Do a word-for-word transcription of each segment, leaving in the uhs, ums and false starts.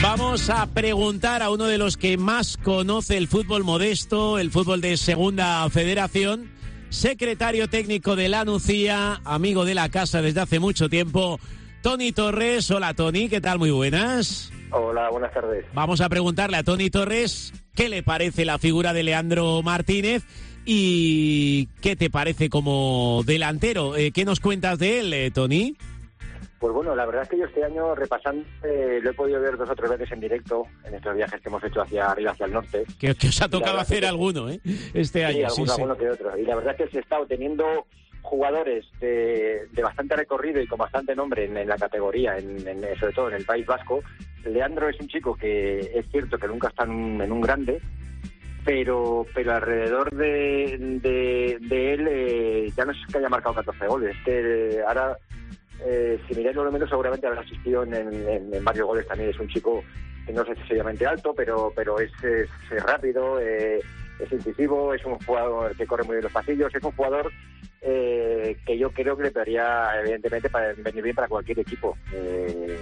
Vamos a preguntar a uno de los que más conoce el fútbol modesto, el fútbol de Segunda Federación, secretario técnico de la Nucía, amigo de la casa desde hace mucho tiempo, Toni Torres. Hola Toni, ¿qué tal? Muy buenas. Hola, buenas tardes. Vamos a preguntarle a Toni Torres qué le parece la figura de Leandro Martínez y qué te parece como delantero. Eh, ¿Qué nos cuentas de él, eh, Toni? Pues bueno, la verdad es que yo este año repasando, eh, lo he podido ver dos o tres veces en directo en estos viajes que hemos hecho hacia arriba, hacia el norte. Que, que os ha tocado hacer que... alguno, ¿eh? Este sí, año. Alguno, sí, sí, alguno que otro. Y la verdad es que se está teniendo jugadores de, de bastante recorrido y con bastante nombre en, en la categoría, en, en, sobre todo en el País Vasco. Leandro es un chico que es cierto que nunca está en un, en un grande, pero pero alrededor de, de, de él eh, ya no es que haya marcado catorce goles, es que eh, ahora... Eh, si miráis lo menos seguramente habrá asistido en, en, en varios goles también. Es un chico que no es excesivamente alto, pero pero es, es, es rápido, eh, es incisivo, es un jugador que corre muy bien los pasillos, es un jugador eh, que yo creo que le podría evidentemente para venir bien para cualquier equipo. Eh,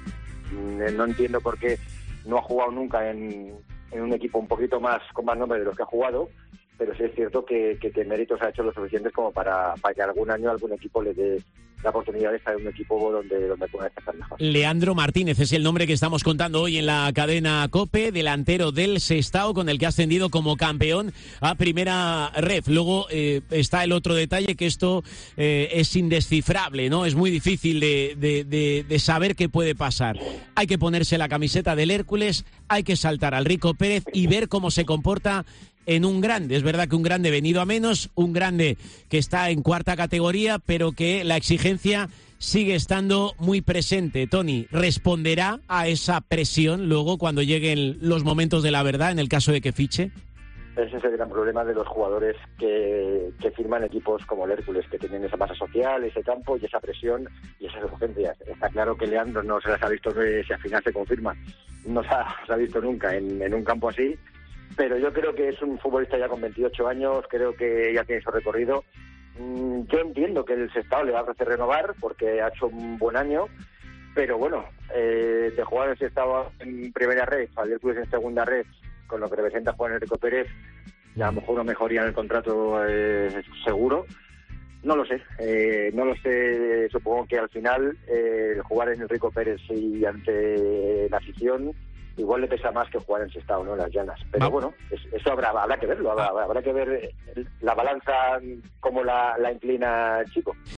no entiendo por qué no ha jugado nunca en, en un equipo un poquito más con más nombre de los que ha jugado, pero sí es cierto que, que, que méritos ha hecho lo suficientes como para, para que algún año algún equipo le dé la oportunidad de estar en un equipo donde, donde pueda estar mejor. Leandro Martínez es el nombre que estamos contando hoy en la cadena COPE, delantero del Sestao, con el que ha ascendido como campeón a Primera Ref. Luego eh, está el otro detalle, que esto eh, es indescifrable, ¿no? Es muy difícil de, de, de, de saber qué puede pasar. Hay que ponerse la camiseta del Hércules, hay que saltar al Rico Pérez y ver cómo se comporta en un grande. Es verdad que un grande venido a menos, un grande que está en cuarta categoría, pero que la exigencia sigue estando muy presente. Toni, ¿responderá a esa presión luego cuando lleguen los momentos de la verdad en el caso de que fiche? Ese es el gran problema de los jugadores que, que firman equipos como el Hércules, que tienen esa masa social, ese campo y esa presión y esas urgencias. Está claro que Leandro no se las ha visto, si al final se confirma, no se ha, se ha visto nunca en, en un campo así. Pero yo creo que es un futbolista ya con veintiocho años, creo que ya tiene su recorrido. Yo entiendo que el Sestao le va a ofrecer renovar porque ha hecho un buen año, pero bueno, eh, de jugar el Sestao en primera red, al Hércules en segunda red, con lo que representa jugar en el Rico Pérez, ya a lo mejor una mejoría en el contrato eh, seguro. No lo sé, eh, no lo sé, supongo que al final eh, jugar en el Rico Pérez y ante la afición igual le pesa más que jugar en Sestao, ¿no? En las llanas. Pero bueno, eso habrá habrá que verlo, habrá, habrá que ver la balanza cómo la, la inclina el chico.